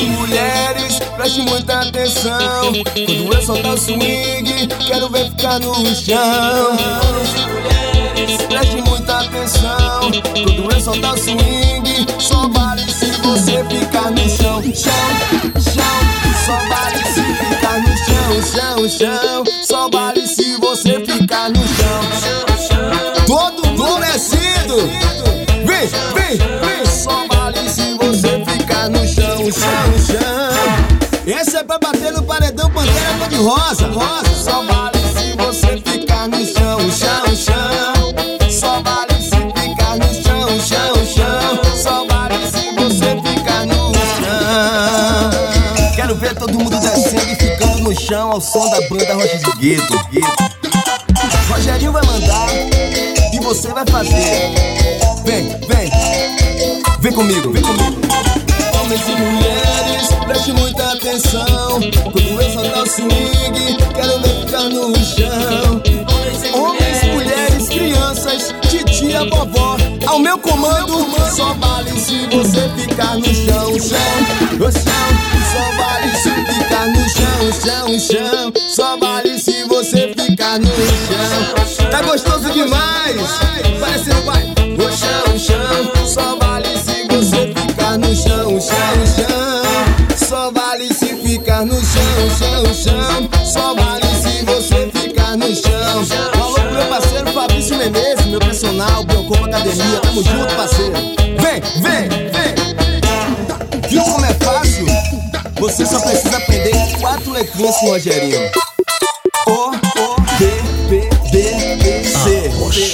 mulheres, preste muita atenção. Quando eu soltar o swing, quero ver ficar no chão. Homens e mulheres, preste muita atenção. Quando eu soltar o swing, só vale se você ficar no chão. Chão, chão, só vale se ficar no chão. Chão, chão, só vale se você ficar no chão. Todo mundo merecido. Vem, vem, vem. Só vale se você ficar no chão, chão, chão. Esse é pra bater no paredão Pantera cor de rosa. Só vale se você ficar no chão, chão, chão. Só vale se ficar no chão, chão, chão. Só vale se você ficar no chão. Quero ver todo mundo descendo e ficando no chão ao som da banda Rocha de Gueto. Rogerinho vai mandar e você vai fazer. Vem, vem, vem comigo, vem comigo. Homens e mulheres, preste muita atenção. Quando eu soltar o swing, quero ver ficar no chão. Homens, mulheres, crianças, titia, vovó, ao meu comando, só vale se você ficar no chão, chão, o chão. Só vale se ficar no chão, chão, chão. Só vale se você ficar no chão. Tá gostoso demais, parecendo pai. O chão, chão, só vale se você ficar no chão, chão, chão. Só vale se ficar no chão, chão, chão. Só vale se você ficar no chão. Falou pro meu parceiro Fabrício Menezes, meu personal, Biocopa Academia. Tamo junto, parceiro. Vem, vem, vem. Viu como é fácil? Você só precisa aprender 4 letrinhas com o Rogerinho. O, D, P, D, E, C.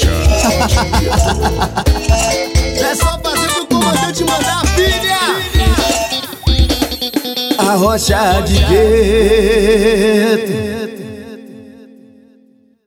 É só fazer pro comandante mandar, filha! A Rocha de Gueto.